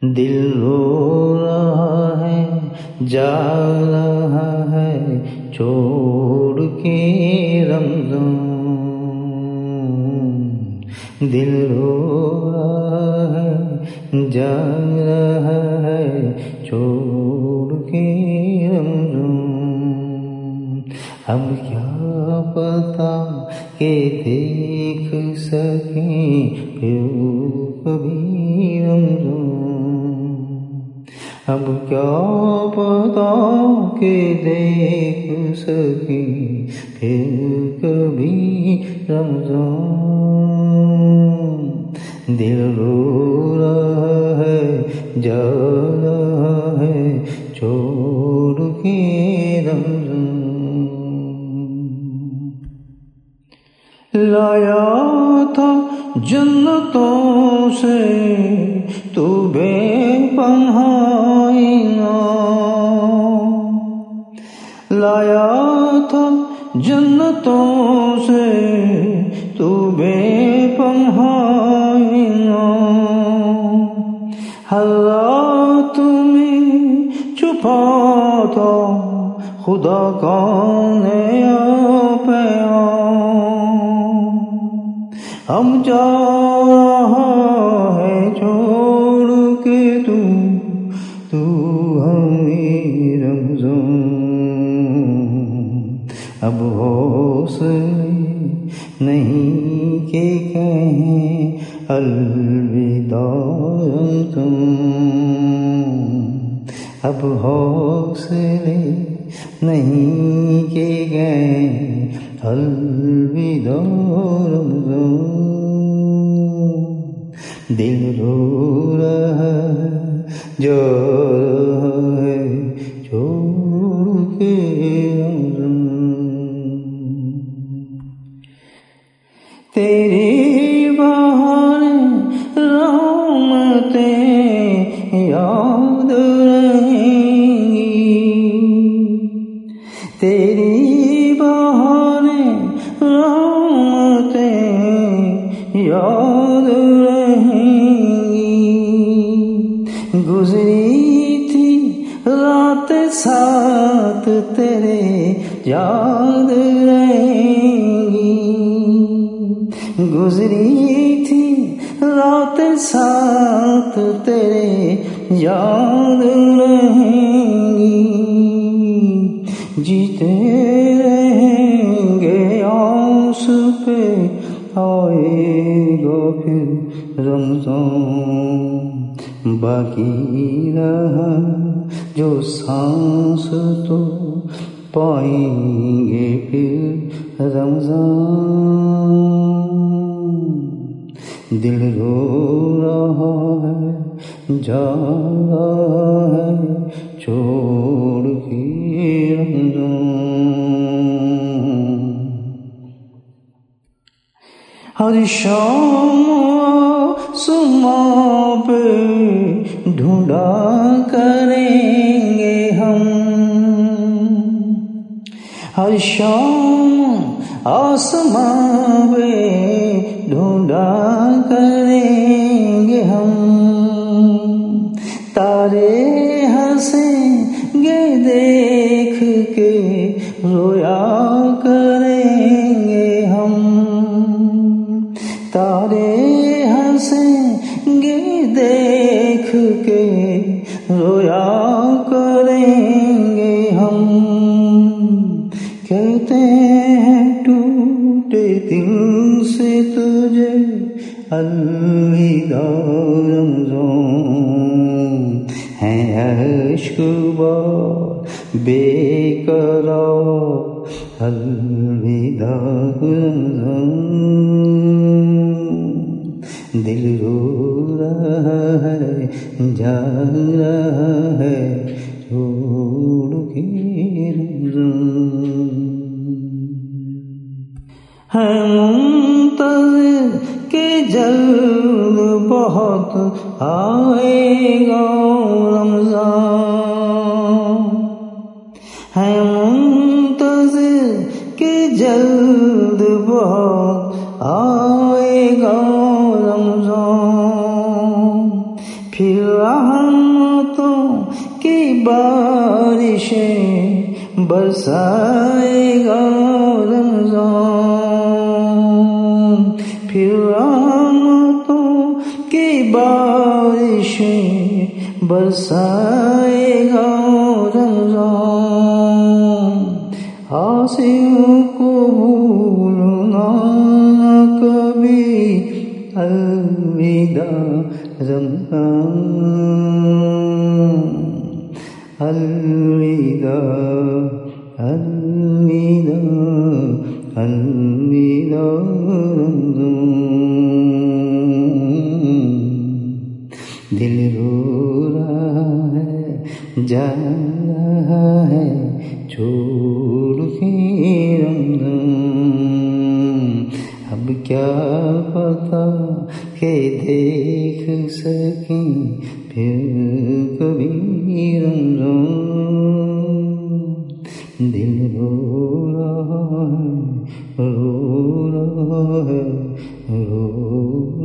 دل رو رہا ہے، جا رہا ہے چھوڑ کے رمضان، دل رو رہا ہے، جا رہا ہے چھوڑ کے رمضان۔ اب کیا پتا کہ دیکھ سکیں پھر کبھی رمضان، اب کیا پتا کہ دیکھ سکیں پھر کبھی رمضان، دل رو رہا ہے، جا رہا ہے چھوڑ کے رمضان۔ لایا تھا جنتوں سے تو بے پناہ انعام، لایا تھا جنتوں سے تو بے پناہ انعام، ہر رات میں چھپا تھا خدا کا نیا پیام، ہم جا رہا ہے چھوڑ کے تو ہمیں رمضان، اب حوصلے نہیں کہ کہیں الوداع تم، اب حوصلے نہیں کہ کہیں الوداع رمضان، دل رو رہا ہے، جا رہا ہے چھوڑ کے رمضان، تیری بہاریں رحمتیں یاد رہیں گی، تیری بہاریں رحمتیں یاد رہیں گی، گزری تھی رات ساتھ تیرے یاد رہیں گی، گزری تھی رات ساتھ تیرے یاد رہیں گی، جیتے رہیں گے آس پہ آئے گا پھر رمضان، باقی رہا جو سانس تو پائیں گے پھر رمضان، دل رو رہا ہے، جا رہا ہے چھوڑ کے رمضان، ہر شام آسماں پہ ڈھونڈا کریں گے ہم، ہر شام آسماں پہ ڈھونڈا کریں گے ہم، تارے ہنسیں گے دیکھ کے رویا کریں گے ہم، تارے ہنسیں گے دیکھ کے رویا کریں گے ہم، کہتے ہیں ٹوٹے دل سے تجھے الوداع رمضان، ہے اشک بار بے قرار الوداع رمضان، دل رو رہا ہے، جا رہا ہے چھوڑ کے رمضان، ہے منتظر کہ جلد بہت آئے گا رمضان، ہے منتظر کہ جلد بہت آئے گا رمضان، پھر رحمتوں کی بارشیں برسائے گا رمضان، پھر رحمتوں کی بارشیں برسائے گا رمضان، عاصیوں کو بھولنا نہ کبھی، الوداع رمضان، الوداع الوداع الوداع رمضان، دل رو رہا ہے جا رہا ہے چھوڑ کے رمضان، اب کیا پتا کہ دیکھ سکیں پھر کبھی رمضان، دل رو رہا ہے رو رہا ہے رو